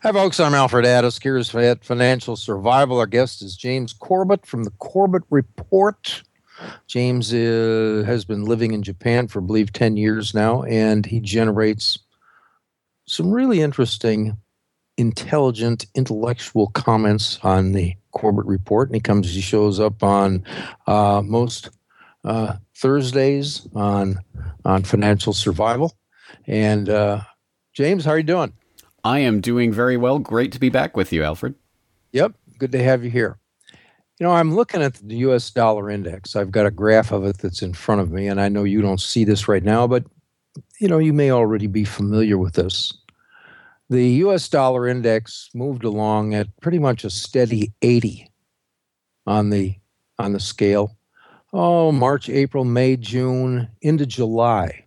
Hi, folks. I'm Alfred Addis. Here's Financial Survival. Our guest is James Corbett from the Corbett Report. James has been living in Japan for, I believe, 10 years now, and he generates some really interesting, intelligent, intellectual comments on the Corbett Report. And he shows up on most Thursdays on Financial Survival. And James, how are you doing? I am doing very well. Great to be back with you, Alfred. Yep, good to have you here. I'm looking at the U.S. dollar index. I've got a graph of it that's in front of me, and I know you don't see this right now, but, you may already be familiar with this. The U.S. dollar index moved along at pretty much a steady 80 on the scale. March, April, May, June, into July.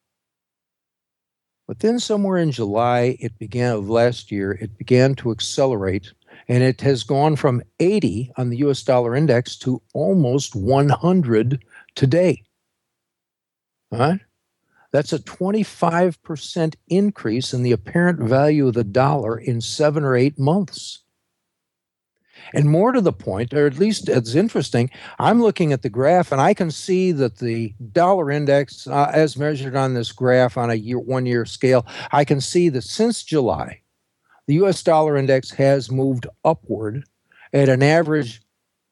But then somewhere in July of last year, it began to accelerate, and it has gone from 80 on the U.S. dollar index to almost 100 today. All right? That's a 25% increase in the apparent value of the dollar in 7 or 8 months. And more to the point, or at least it's interesting, I'm looking at the graph and I can see that the dollar index, as measured on this graph on a 1 year scale, I can see that since July, the U.S. dollar index has moved upward at an average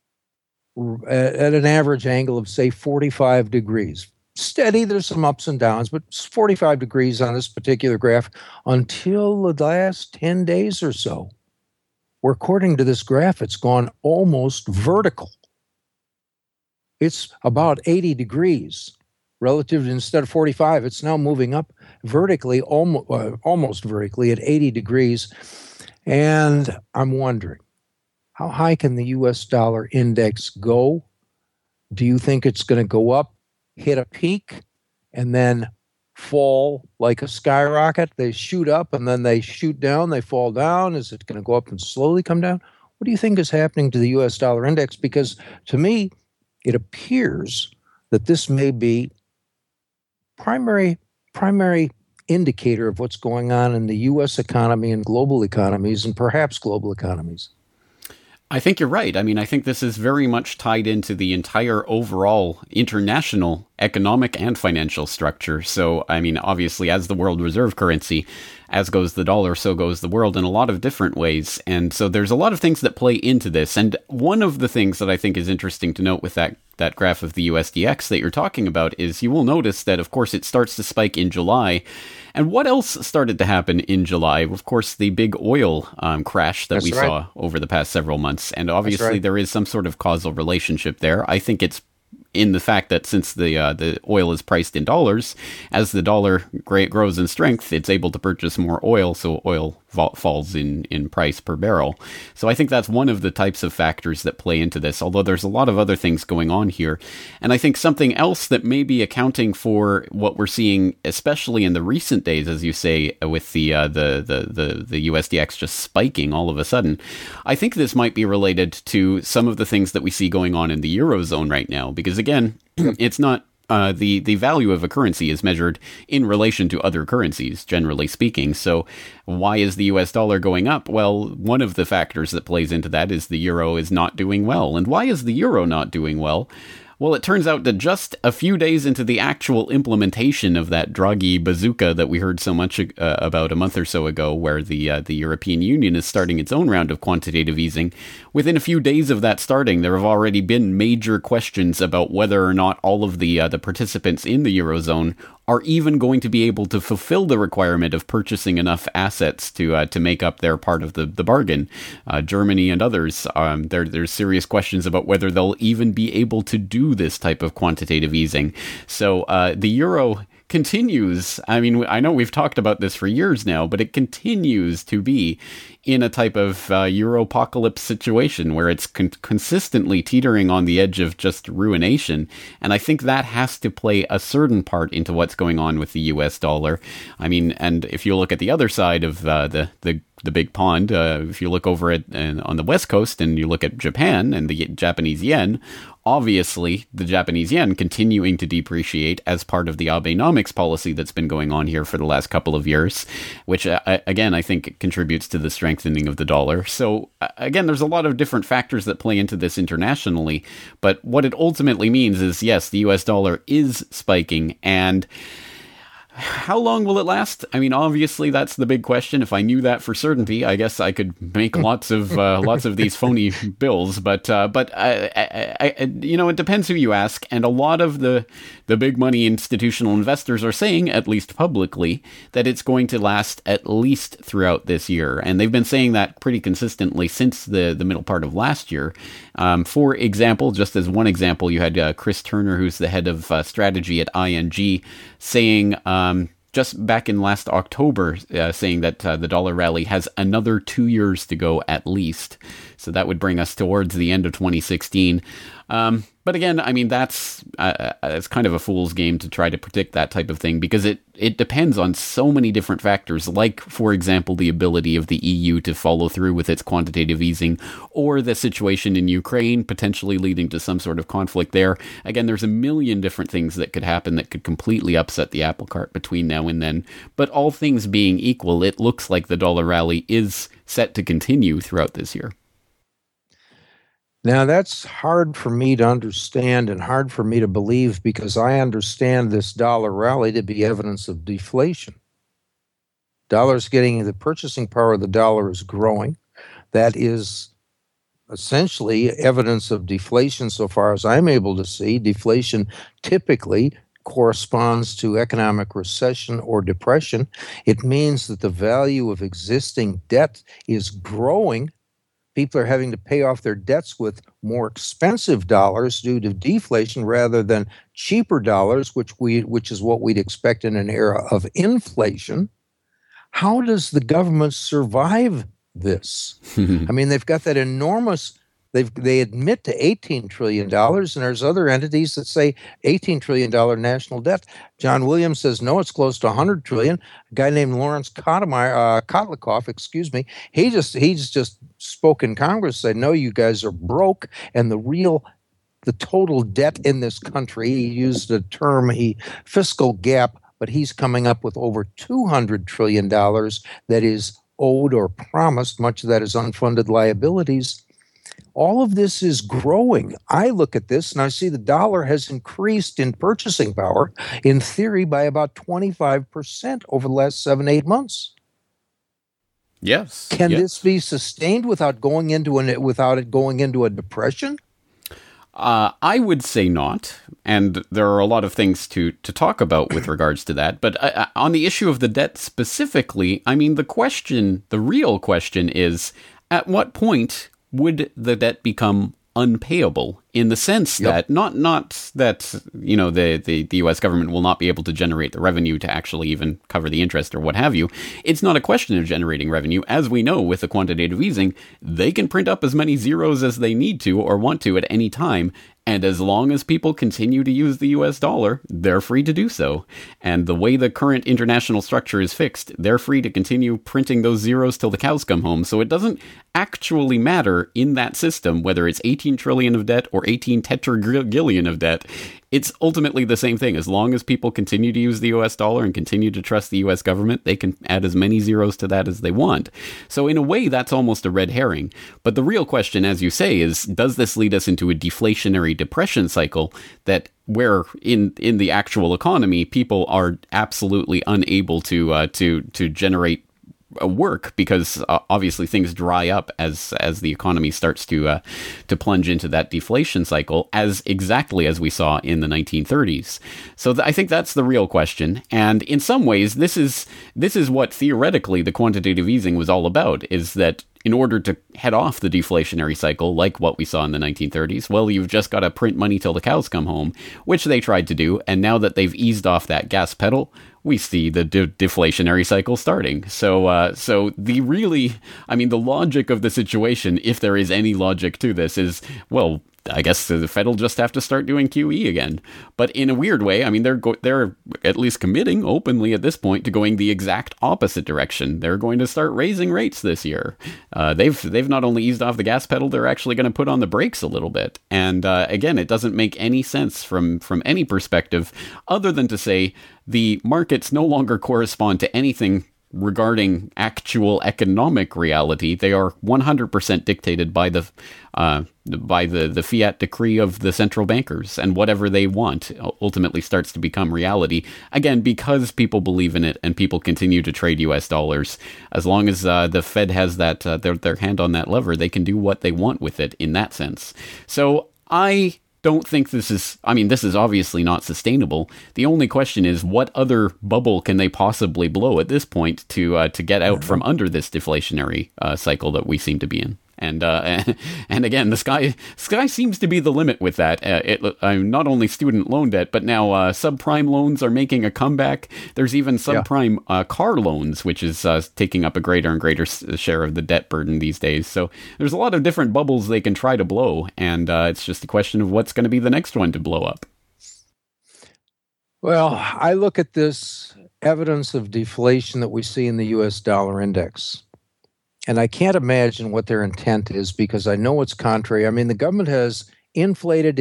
angle of, say, 45 degrees. Steady, there's some ups and downs, but 45 degrees on this particular graph until the last 10 days or so, where according to this graph, it's gone almost vertical. It's about 80 degrees relative to, instead of 45, it's now moving up vertically, almost vertically at 80 degrees. And I'm wondering, how high can the U.S. dollar index go? Do you think it's going to go up, hit a peak, and then fall like a skyrocket? They shoot up and then they shoot down, they fall down. Is it going to go up and slowly come down? What do you think is happening to the U.S. dollar index? Because to me, it appears that this may be primary indicator of what's going on in the U.S. economy and global economies, and perhaps global economies. I think you're right. I mean, I think this is very much tied into the entire overall international economic and financial structure. So, I mean, obviously, as the world reserve currency, as goes the dollar, so goes the world in a lot of different ways. And so there's a lot of things that play into this. And one of the things that I think is interesting to note with that graph of the USDX that you're talking about is you will notice that, of course, it starts to spike in July. And what else started to happen in July? Of course, the big oil crash that we saw over the past several months. And obviously, there is some sort of causal relationship there. I think it's in the fact that since the oil is priced in dollars, as the dollar grows in strength, it's able to purchase more oil, so oil falls in price per barrel. So I think that's one of the types of factors that play into this, although there's a lot of other things going on here. And I think something else that may be accounting for what we're seeing, especially in the recent days, as you say, with the USDX just spiking all of a sudden, I think this might be related to some of the things that we see going on in the Eurozone right now, because again, it's not the value of a currency is measured in relation to other currencies, generally speaking. So why is the US dollar going up? Well, one of the factors that plays into that is the euro is not doing well. And why is the euro not doing well? Well, it turns out that just a few days into the actual implementation of that Draghi bazooka that we heard so much about a month or so ago, where the European Union is starting its own round of quantitative easing, within a few days of that starting, there have already been major questions about whether or not all of the participants in the Eurozone are even going to be able to fulfill the requirement of purchasing enough assets to make up their part of the bargain. Germany and others, there's serious questions about whether they'll even be able to do this type of quantitative easing. So the euro continues. I mean, I know we've talked about this for years now, but it continues to be in a type of Europocalypse situation where it's consistently teetering on the edge of just ruination. And I think that has to play a certain part into what's going on with the US dollar. I mean, and if you look at the other side of the the big pond. If you look over at on the West Coast and you look at Japan and the Japanese yen, obviously the Japanese yen continuing to depreciate as part of the Abenomics policy that's been going on here for the last couple of years, which again, I think contributes to the strengthening of the dollar. So again, there's a lot of different factors that play into this internationally, but what it ultimately means is, yes, the US dollar is spiking, and how long will it last? I mean, obviously, that's the big question. If I knew that for certainty, I guess I could make lots of these phony bills. But it depends who you ask. And a lot of the big money institutional investors are saying, at least publicly, that it's going to last at least throughout this year. And they've been saying that pretty consistently since the middle part of last year. For example, just as one example, you had Chris Turner, who's the head of strategy at ING, saying just back in last October, saying that the dollar rally has another 2 years to go at least. So that would bring us towards the end of 2016. But again, I mean, it's kind of a fool's game to try to predict that type of thing, because it depends on so many different factors, like, for example, the ability of the EU to follow through with its quantitative easing, or the situation in Ukraine potentially leading to some sort of conflict there. Again, there's a million different things that could happen that could completely upset the apple cart between now and then. But all things being equal, it looks like the dollar rally is set to continue throughout this year. Now, that's hard for me to understand and hard for me to believe, because I understand this dollar rally to be evidence of deflation. The purchasing power of the dollar is growing. That is essentially evidence of deflation so far as I'm able to see. Deflation typically corresponds to economic recession or depression. It means that the value of existing debt is growing. People are having to pay off their debts with more expensive dollars due to deflation rather than cheaper dollars, which is what we'd expect in an era of inflation. How does the government survive this? I mean, they've got that enormous. They admit to $18 trillion, and there's other entities that say $18 trillion national debt. John Williams says, no, it's close to $100 trillion. A guy named Lawrence Kotlikoff, he's just spoke in Congress, said, no, you guys are broke, and the total debt in this country, he used the term fiscal gap, but he's coming up with over $200 trillion that is owed or promised. Much of that is unfunded liabilities. All of this is growing. I look at this and I see the dollar has increased in purchasing power, in theory, by about 25% over the last 7-8 months. Yes. Can this be sustained without it going into a depression? I would say not, and there are a lot of things to talk about with regards to that. But on the issue of the debt specifically, I mean, the real question is, at what point would the debt become unpayable, in the sense that not that the U.S. government will not be able to generate the revenue to actually even cover the interest or what have you. It's not a question of generating revenue. As we know, with the quantitative easing, they can print up as many zeros as they need to or want to at any time. And as long as people continue to use the US dollar, they're free to do so. And the way the current international structure is fixed, they're free to continue printing those zeros till the cows come home. So it doesn't actually matter in that system whether it's 18 trillion of debt or 18 tetragillion of debt. It's ultimately the same thing. As long as people continue to use the US dollar and continue to trust the US government, they can add as many zeros to that as they want. So in a way, that's almost a red herring. But the real question, as you say, is, does this lead us into a deflationary depression cycle that where in the actual economy, people are absolutely unable to generate work, because obviously things dry up as the economy starts to plunge into that deflation cycle, as exactly as we saw in the 1930s. So I think that's the real question. And in some ways, this is what theoretically the quantitative easing was all about, is that in order to head off the deflationary cycle, like what we saw in the 1930s, well, you've just got to print money till the cows come home, which they tried to do. And now that they've eased off that gas pedal, we see the deflationary cycle starting. So the logic of the situation, if there is any logic to this, is, well, I guess the Fed will just have to start doing QE again. But in a weird way, I mean, they're at least committing openly at this point to going the exact opposite direction. They're going to start raising rates this year. They've not only eased off the gas pedal, they're actually going to put on the brakes a little bit. And again, it doesn't make any sense from any perspective other than to say the markets no longer correspond to anything regarding actual economic reality. They are 100% dictated by the fiat decree of the central bankers, and whatever they want ultimately starts to become reality. Again, because people believe in it and people continue to trade US dollars. As long as the Fed has that their hand on that lever, they can do what they want with it in that sense. So I don't think this is obviously not sustainable. The only question is, what other bubble can they possibly blow at this point to get out from under this deflationary cycle that we seem to be in? And again, the sky seems to be the limit with that. Not only student loan debt, but now subprime loans are making a comeback. There's even subprime car loans, which is taking up a greater and greater share of the debt burden these days. So there's a lot of different bubbles they can try to blow, and it's just a question of what's going to be the next one to blow up. Well, I look at this evidence of deflation that we see in the U.S. dollar index, and I can't imagine what their intent is, because I know it's contrary. I mean, the government has inflated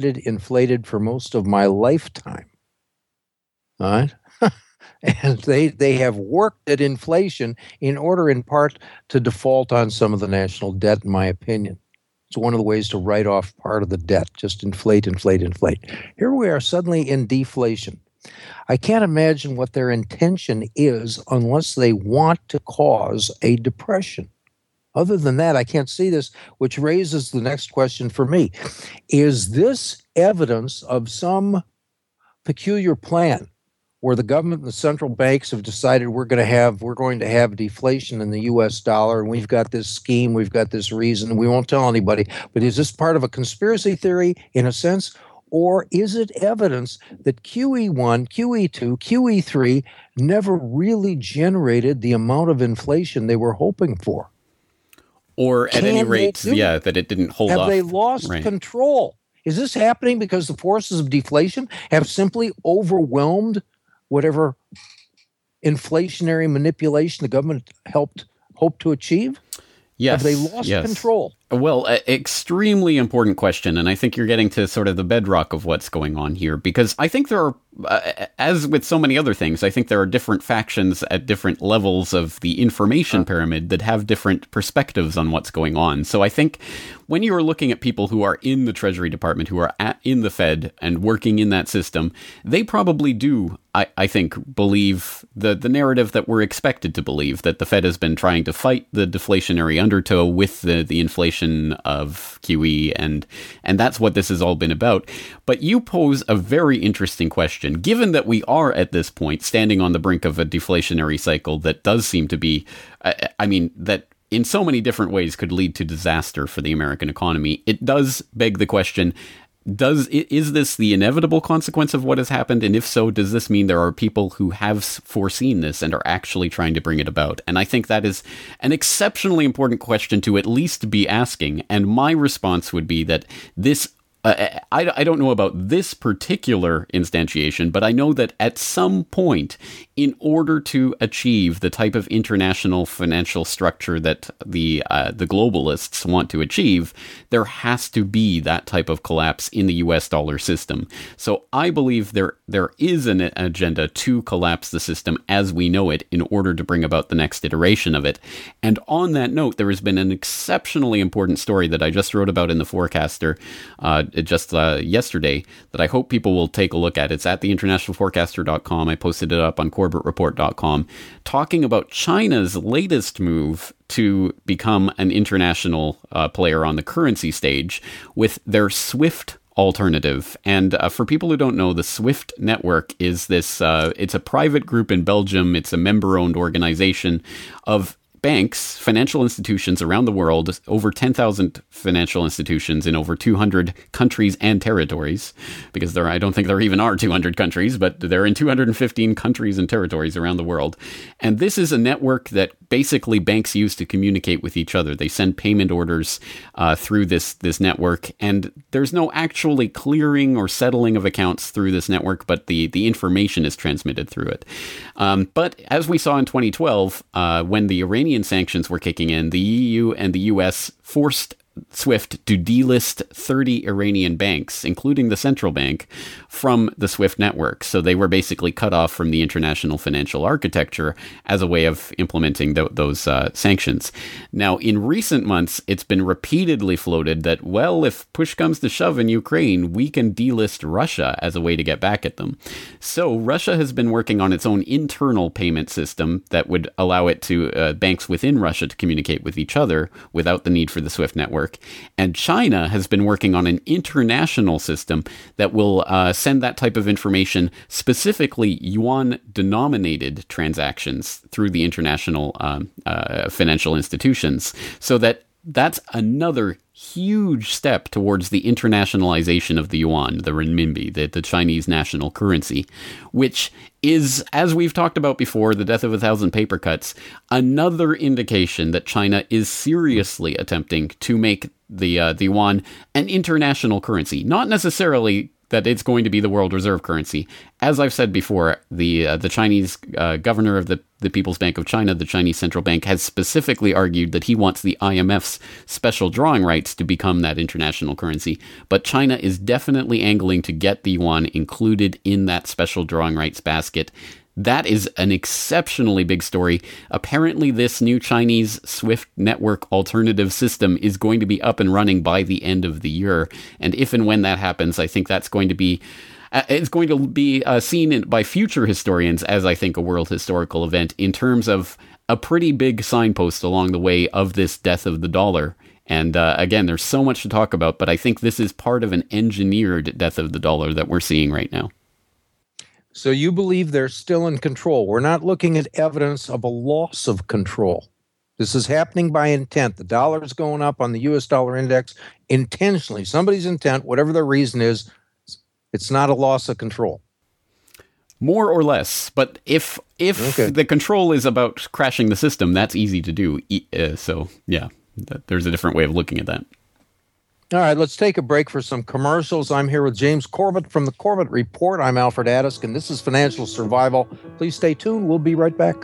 for most of my lifetime. All right? And they have worked at inflation in order, in part, to default on some of the national debt, in my opinion. It's one of the ways to write off part of the debt, just inflate. Here we are suddenly in deflation. I can't imagine what their intention is unless they want to cause a depression. Other than that, I can't see this, which raises the next question for me. Is this evidence of some peculiar plan where the government and the central banks have decided we're going to have deflation in the U.S. dollar, and we've got this scheme, we've got this reason, we won't tell anybody, but is this part of a conspiracy theory in a sense? Or is it evidence that QE1, QE2, QE3 never really generated the amount of inflation they were hoping for? Or at any rate, that it didn't hold off. Have they lost control? Is this happening because the forces of deflation have simply overwhelmed whatever inflationary manipulation the government hoped to achieve? Yes. Have they lost control? Well, extremely important question, and I think you're getting to sort of the bedrock of what's going on here, because I think there are, as with so many other things, I think there are different factions at different levels of the information pyramid that have different perspectives on what's going on. So I think when you are looking at people who are in the Treasury Department, who are in the Fed and working in that system, they probably do, I think, believe the narrative that we're expected to believe, that the Fed has been trying to fight the deflationary undertow with the inflation of QE, and that's what this has all been about. But you pose a very interesting question, given that we are at this point standing on the brink of a deflationary cycle that does seem to be, that in so many different ways could lead to disaster for the American economy. It does beg the question, is this the inevitable consequence of what has happened? And if so, does this mean there are people who have foreseen this and are actually trying to bring it about? And I think that is an exceptionally important question to at least be asking. And my response would be that this I don't know about this particular instantiation, but I know that at some point, in order to achieve the type of international financial structure that the globalists want to achieve, there has to be that type of collapse in the US dollar system. So I believe there is an agenda to collapse the system as we know it in order to bring about the next iteration of it. And on that note, there has been an exceptionally important story that I just wrote about in the Forecaster yesterday that I hope people will take a look at. It's at theinternationalforecaster.com. I posted it up on corbettreport.com, talking about China's latest move to become an international player on the currency stage with their SWIFT alternative. And for people who don't know, the SWIFT network is this, it's a private group in Belgium. It's a member-owned organization of banks, financial institutions around the world, over 10,000 financial institutions in over 200 countries and territories, because I don't think there even are 200 countries, but they're in 215 countries and territories around the world. And this is a network that basically banks use to communicate with each other. They send payment orders through this network, and there's no actually clearing or settling of accounts through this network, but the information is transmitted through it. But as we saw in 2012, when the Iranian sanctions were kicking in, the EU and the US forced SWIFT to delist 30 Iranian banks, including the central bank, from the SWIFT network. So they were basically cut off from the international financial architecture as a way of implementing those sanctions. Now, in recent months, it's been repeatedly floated that, well, if push comes to shove in Ukraine, we can delist Russia as a way to get back at them. So Russia has been working on its own internal payment system that would allow it to banks within Russia to communicate with each other without the need for the SWIFT network. And China has been working on an international system that will send that type of information, specifically yuan-denominated transactions, through the international financial institutions, so that's another huge step towards the internationalization of the yuan, the renminbi, the Chinese national currency, which is, as we've talked about before, the death of 1,000 paper cuts, another indication that China is seriously attempting to make the yuan an international currency, not necessarily that it's going to be the world reserve currency. As I've said before, the Chinese governor of the People's Bank of China, the Chinese central bank, has specifically argued that he wants the IMF's special drawing rights to become that international currency. But China is definitely angling to get the yuan included in that special drawing rights basket. That is an exceptionally big story. Apparently, this new Chinese SWIFT network alternative system is going to be up and running by the end of the year. And if and when that happens, I think that's going to be seen by future historians as, I think, a world historical event in terms of a pretty big signpost along the way of this death of the dollar. And again, there's so much to talk about, but I think this is part of an engineered death of the dollar that we're seeing right now. So you believe they're still in control. We're not looking at evidence of a loss of control. This is happening by intent. The dollar is going up on the U.S. dollar index intentionally. Somebody's intent, whatever their reason is, it's not a loss of control. More or less. But if the control is about crashing the system, that's easy to do. So, yeah, there's a different way of looking at that. All right, let's take a break for some commercials. I'm here with James Corbett from the Corbett Report. I'm Alfred Addis, and this is Financial Survival. Please stay tuned. We'll be right back.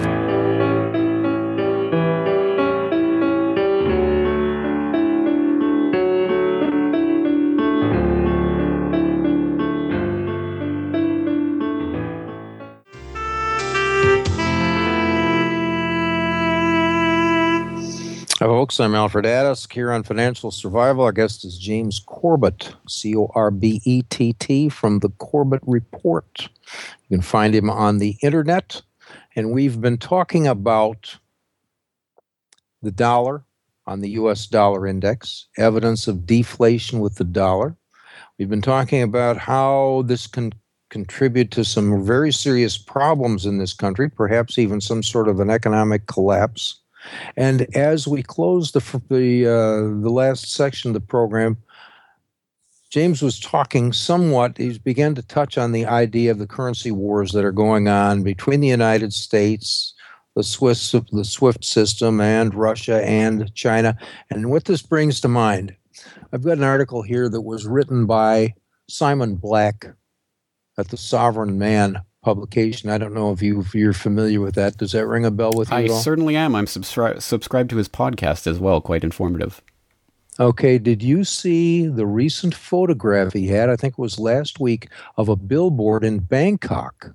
Hi, folks. I'm Alfred Addis here on Financial Survival. Our guest is James Corbett, Corbett, from the Corbett Report. You can find him on the internet. And we've been talking about the dollar on the U.S. dollar index, evidence of deflation with the dollar. We've been talking about how this can contribute to some very serious problems in this country, perhaps even some sort of an economic collapse. And as we close the last section of the program, James was talking somewhat, he began to touch on the idea of the currency wars that are going on between the United States, the SWIFT system, and Russia and China. And what this brings to mind, I've got an article here that was written by Simon Black at the Sovereign Man publication. I don't know if you're familiar with that. Does that ring a bell with you at all? I certainly am. I'm subscribed to his podcast as well. Quite informative. Okay. Did you see the recent photograph he had, I think it was last week, of a billboard in Bangkok?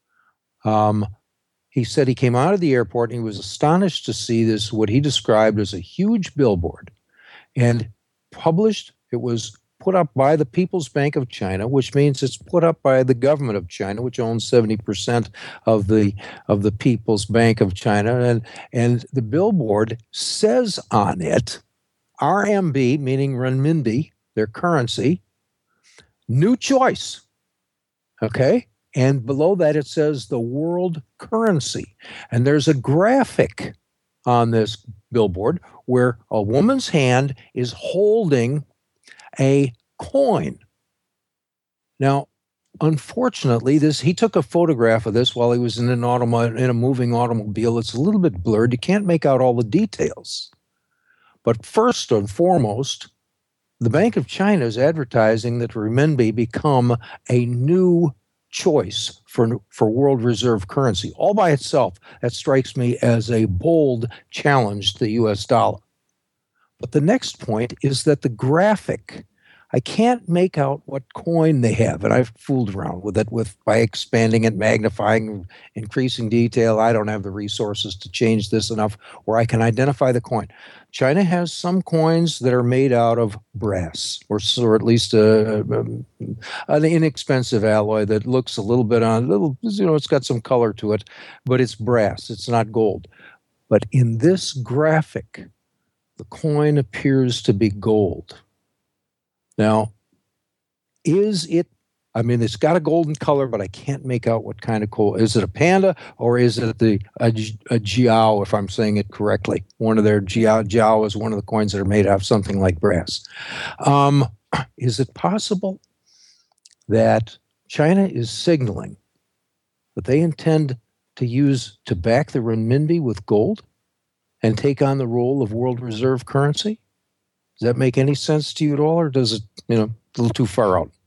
He said he came out of the airport and he was astonished to see this, what he described as a huge billboard, and published. It was put up by the People's Bank of China, which means it's put up by the government of China, which owns 70% of the People's Bank of China. And the billboard says on it, RMB, meaning renminbi, their currency, new choice. Okay? And below that it says the world currency. And there's a graphic on this billboard where a woman's hand is holding a coin. Now, unfortunately, he took a photograph of this while he was in a moving automobile. It's a little bit blurred. You can't make out all the details. But first and foremost, the Bank of China is advertising that renminbi become a new choice for world reserve currency. All by itself, that strikes me as a bold challenge to the US dollar. But the next point is that the graphic, I can't make out what coin they have, and I've fooled around with it by expanding it, magnifying, increasing detail. I don't have the resources to change this enough where I can identify the coin. China has some coins that are made out of brass, or at least an inexpensive alloy that looks it's got some color to it, but it's brass. It's not gold. But in this graphic, the coin appears to be gold. Now, it's got a golden color, but I can't make out what kind of coin. Is it a panda or is it a jiao, if I'm saying it correctly? One of their jiao is one of the coins that are made out of something like brass. Is it possible that China is signaling that they intend to back the renminbi with gold and take on the role of world reserve currency? Does that make any sense to you at all, or does it, a little too far out?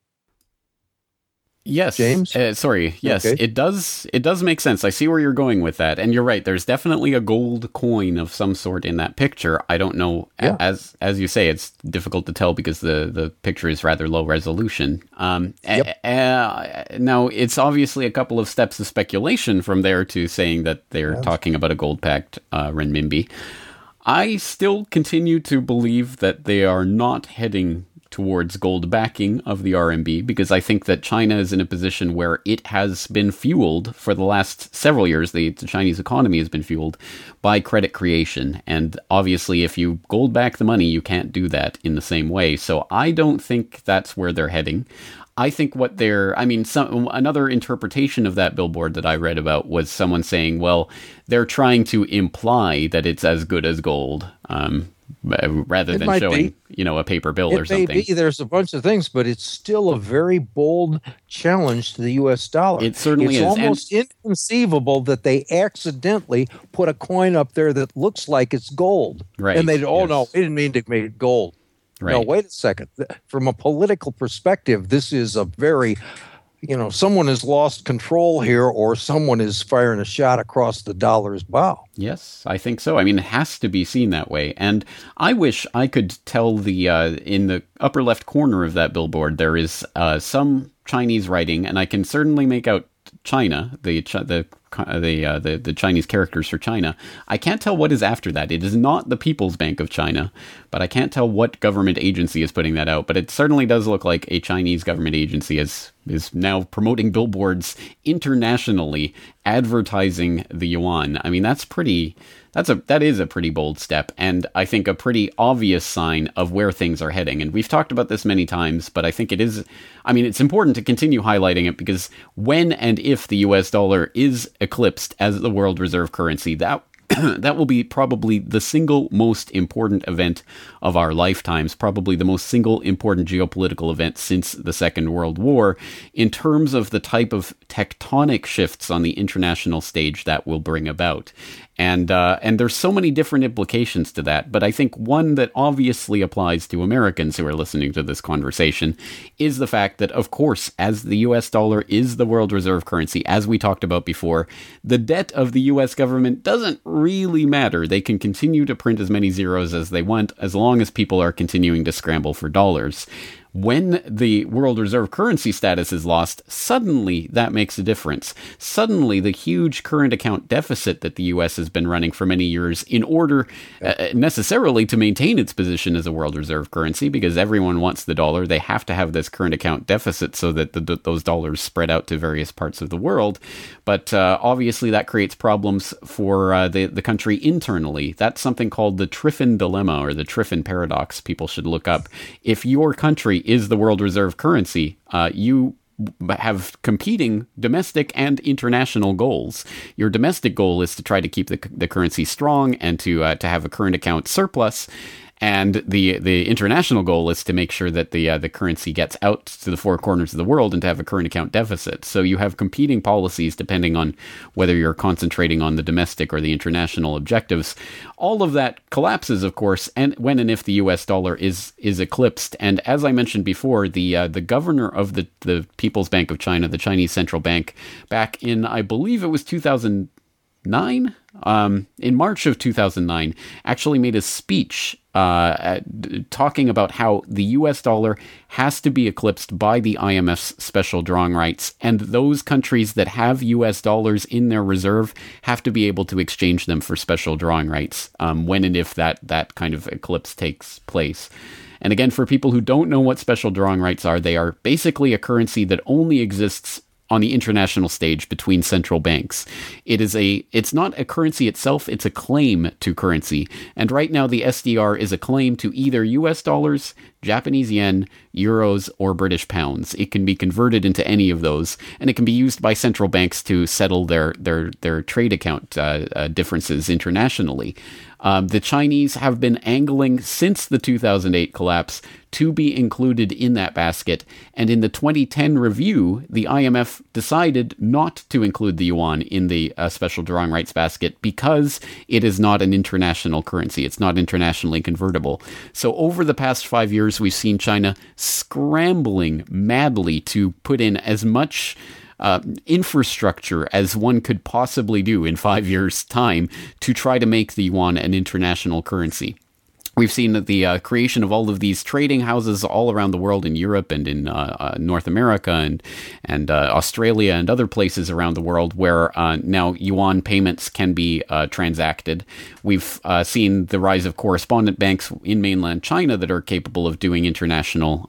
Yes, James. Yes, okay. It does. It does make sense. I see where you're going with that, and you're right. There's definitely a gold coin of some sort in that picture. I don't know. Yeah. As you say, it's difficult to tell because the picture is rather low resolution. Yep. Now, it's obviously a couple of steps of speculation from there to saying that they're talking about a gold-backed renminbi. I still continue to believe that they are not heading towards gold backing of the RMB, because I think that China is in a position where it has been fueled for the last several years. The Chinese economy has been fueled by credit creation. And obviously, if you gold back the money, you can't do that in the same way. So I don't think that's where they're heading. I think another interpretation of that billboard that I read about was someone saying, well, they're trying to imply that it's as good as gold, rather than showing, a paper bill or something. It may be. There's a bunch of things, but it's still a very bold challenge to the U.S. dollar. It certainly is. It's almost inconceivable that they accidentally put a coin up there that looks like it's gold. Right. And no, we didn't mean to make it gold. Right. No, wait a second. From a political perspective, this is a very, someone has lost control here, or someone is firing a shot across the dollar's bow. Yes, I think so. It has to be seen that way. And I wish I could tell in the upper left corner of that billboard, there is some Chinese writing, and I can certainly make out China, the Chinese characters for China. I can't tell what is after that. It is not the People's Bank of China, but I can't tell what government agency is putting that out. But it certainly does look like a Chinese government agency is now promoting billboards internationally, advertising the yuan. That is a pretty bold step, and I think a pretty obvious sign of where things are heading. And we've talked about this many times, but I think it's important to continue highlighting it, because when and if the US dollar is eclipsed as the world reserve currency, that that will be probably the single most important event of our lifetimes, probably the most single important geopolitical event since the Second World War, in terms of the type of tectonic shifts on the international stage that will bring about. And there's so many different implications to that, but I think one that obviously applies to Americans who are listening to this conversation is the fact that, of course, as the US dollar is the world reserve currency, as we talked about before, the debt of the US government doesn't really matter. They can continue to print as many zeros as they want, as long as people are continuing to scramble for dollars. When the world reserve currency status is lost, suddenly that makes a difference. Suddenly, the huge current account deficit that the U.S. has been running for many years in order necessarily to maintain its position as a world reserve currency, because everyone wants the dollar, they have to have this current account deficit so that those dollars spread out to various parts of the world. But obviously that creates problems for the country internally. That's something called the Triffin dilemma, or the Triffin paradox. People should look up. If your country is the world reserve currency, you have competing domestic and international goals. Your domestic goal is to try to keep the currency strong and to have a current account surplus. And the international goal is to make sure that the currency gets out to the four corners of the world and to have a current account deficit. So you have competing policies depending on whether you're concentrating on the domestic or the international objectives. All of that collapses, of course, and when and if the U.S. dollar is eclipsed. And as I mentioned before, the governor of the People's Bank of China, the Chinese central bank, back in, I believe it was 2009, in March of 2009, actually made a speech talking about how the US dollar has to be eclipsed by the IMF's special drawing rights, and those countries that have US dollars in their reserve have to be able to exchange them for special drawing rights when and if that kind of eclipse takes place. And again, for people who don't know what special drawing rights are, they are basically a currency that only exists on the international stage between central banks. It's not a currency itself, it's a claim to currency. And right now the SDR is a claim to either US dollars, Japanese yen, euros, or British pounds. It can be converted into any of those, and it can be used by central banks to settle their trade account differences internationally. The Chinese have been angling since the 2008 collapse to be included in that basket, and in the 2010 review, the IMF decided not to include the yuan in the special drawing rights basket because it is not an international currency. It's not internationally convertible. So over the past 5 years, we've seen China scrambling madly to put in as much infrastructure as one could possibly do in 5 years' time to try to make the yuan an international currency. We've seen that the creation of all of these trading houses all around the world, in Europe and in North America and Australia and other places around the world, where now yuan payments can be transacted. We've seen the rise of correspondent banks in mainland China that are capable of doing international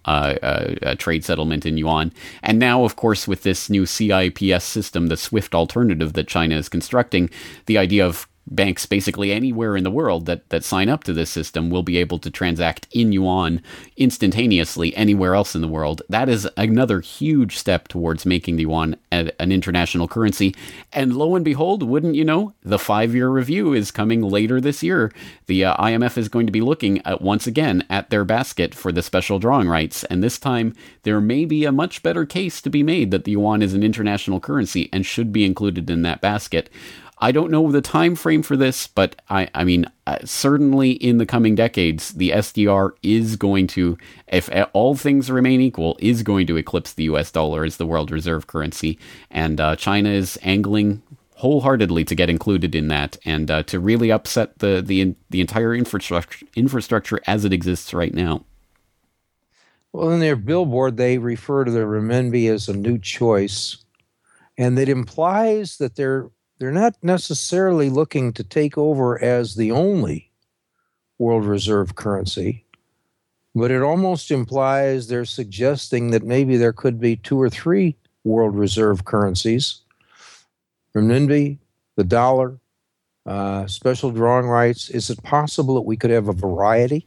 trade settlement in yuan. And now, of course, with this new CIPS system, the SWIFT alternative that China is constructing, the idea of banks basically anywhere in the world that sign up to this system will be able to transact in yuan instantaneously anywhere else in the world. That is another huge step towards making the yuan an international currency. And lo and behold, wouldn't you know, the 5-year review is coming later this year. The IMF is going to be looking at, once again, at their basket for the special drawing rights. And this time, there may be a much better case to be made that the yuan is an international currency and should be included in that basket. I don't know the time frame for this, but I mean, certainly in the coming decades, the SDR is going to, if all things remain equal, is going to eclipse the US dollar as the world reserve currency. And China is angling wholeheartedly to get included in that and to really upset the entire infrastructure as it exists right now. Well, in their billboard, they refer to the renminbi as a new choice, and it implies that they're not necessarily looking to take over as the only world reserve currency, but it almost implies they're suggesting that maybe there could be 2 or 3 world reserve currencies: renminbi, the dollar, special drawing rights. Is it possible that we could have a variety?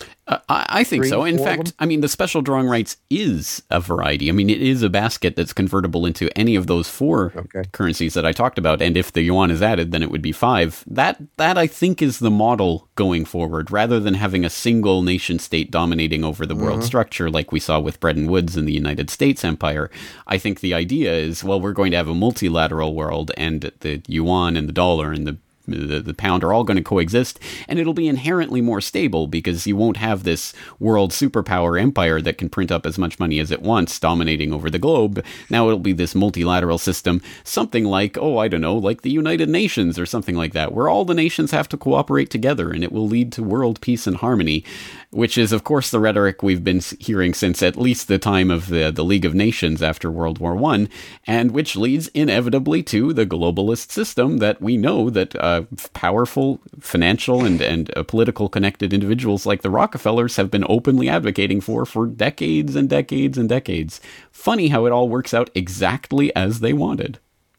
I think so. In fact, I mean, the special drawing rights is a variety. I mean, it is a basket that's convertible into any of those 4 currencies that I talked about. And if the yuan is added, then it would be 5. That I think is the model going forward, rather than having a single nation state dominating over the world structure like we saw with Bretton Woods in the United States Empire. I think the idea is, well, we're going to have a multilateral world, and the yuan and the dollar and the pound are all going to coexist, and it'll be inherently more stable because you won't have this world superpower empire that can print up as much money as it wants, dominating over the globe. Now it'll be this multilateral system, something like, like the United Nations or something like that, where all the nations have to cooperate together, and it will lead to world peace and harmony, which is, of course, the rhetoric we've been hearing since at least the time of the League of Nations after World War I, and which leads inevitably to the globalist system that we know that powerful financial and political connected individuals like the Rockefellers have been openly advocating for decades and decades and decades. Funny how it all works out exactly as they wanted.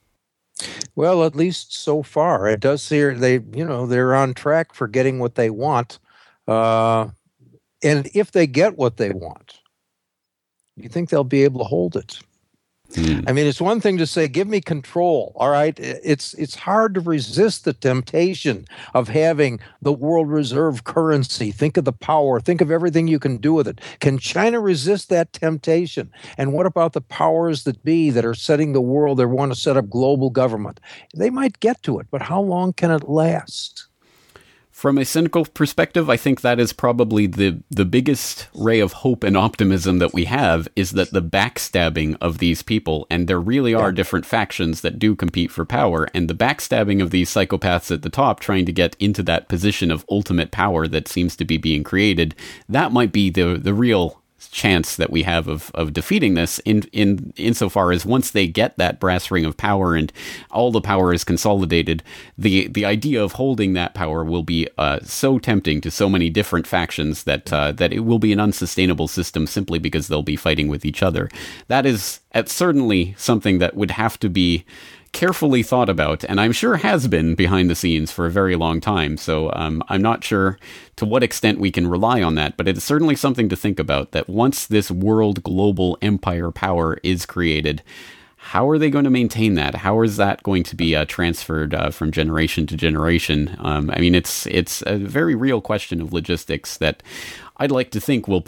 Well, at least so far, it does seem they're on track for getting what they want. And if they get what they want, you think they'll be able to hold it? I mean, it's one thing to say, give me control. All right. It's hard to resist the temptation of having the world reserve currency. Think of the power. Think of everything you can do with it. Can China resist that temptation? And what about the powers that be that are setting the world? They want to set up global government. They might get to it, but how long can it last? From a cynical perspective, I think that is probably the biggest ray of hope and optimism that we have, is that the backstabbing of these people, and there really are different factions that do compete for power, and the backstabbing of these psychopaths at the top trying to get into that position of ultimate power that seems to be being created, that might be the real chance that we have of defeating this insofar as once they get that brass ring of power and all the power is consolidated, the idea of holding that power will be so tempting to so many different factions that it will be an unsustainable system simply because they'll be fighting with each other. That is certainly something that would have to be carefully thought about, and I'm sure has been behind the scenes for a very long time. So I'm not sure to what extent we can rely on that, but it's certainly something to think about, that once this world global empire power is created, how are they going to maintain that? How is that going to be transferred from generation to generation? I mean, it's a very real question of logistics that I'd like to think will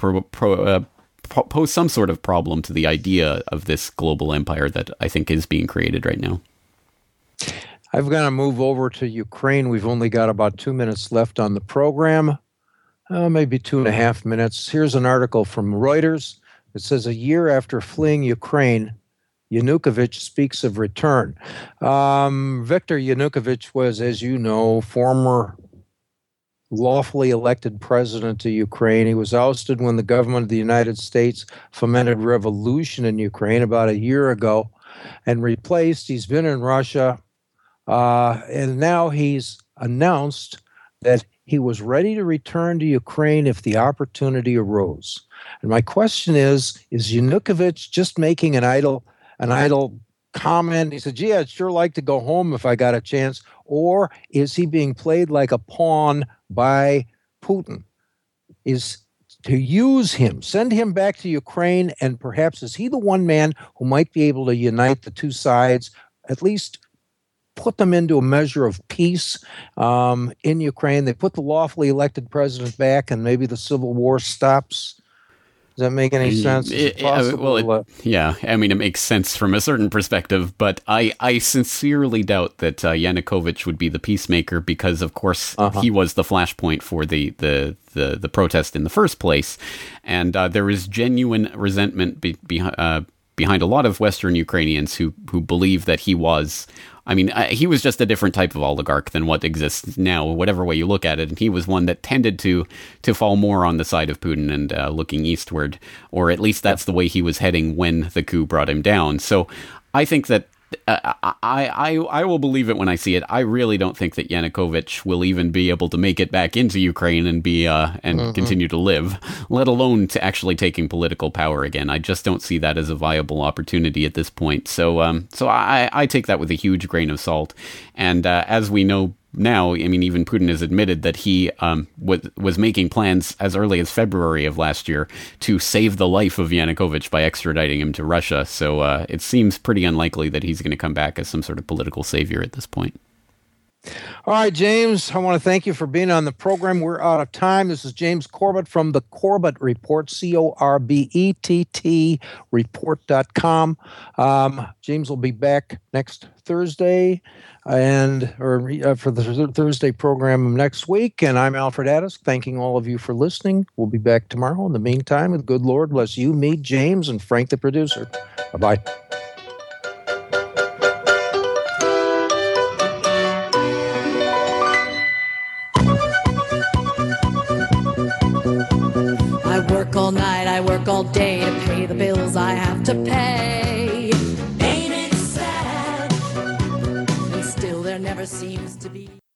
pose some sort of problem to the idea of this global empire that I think is being created right now. I've got to move over to Ukraine. We've only got about 2 minutes left on the program, maybe 2.5 minutes. Here's an article from Reuters. It says, a year after fleeing Ukraine, Yanukovych speaks of return. Viktor Yanukovych was, as you know, former lawfully elected president of Ukraine. He was ousted when the government of the United States fomented revolution in Ukraine about a year ago and replaced. He's been in Russia, and now he's announced that he was ready to return to Ukraine if the opportunity arose. And my question is Yanukovych just making an idle comment? He said, gee, I'd sure like to go home if I got a chance. Or is he being played like a pawn by Putin? Is to use him, send him back to Ukraine, and perhaps is he the one man who might be able to unite the two sides, at least put them into a measure of peace in Ukraine? They put the lawfully elected president back, and maybe the civil war stops. Does that make any sense? Yeah. I mean, it makes sense from a certain perspective, but I sincerely doubt that Yanukovych would be the peacemaker because, of course, he was the flashpoint for the protest in the first place, and there is genuine resentment behind a lot of Western Ukrainians who believe that he was. I mean, he was just a different type of oligarch than what exists now, whatever way you look at it. And he was one that tended to fall more on the side of Putin and looking eastward, or at least that's the way he was heading when the coup brought him down. So I think that I will believe it when I see it. I really don't think that Yanukovych will even be able to make it back into Ukraine and be continue to live, let alone to actually taking political power again. I just don't see that as a viable opportunity at this point. So I take that with a huge grain of salt. And as we know now, I mean, even Putin has admitted that he was making plans as early as February of last year to save the life of Yanukovych by extraditing him to Russia. So it seems pretty unlikely that he's going to come back as some sort of political savior at this point. All right, James, I want to thank you for being on the program. We're out of time. This is James Corbett from the Corbett Report, CORBETT report.com. James will be back next Thursday for the Thursday program next week. And I'm Alfred Addis, thanking all of you for listening. We'll be back tomorrow. In the meantime, the good Lord bless you, me, James, and Frank, the producer. Bye-bye. I work all night, I work all day,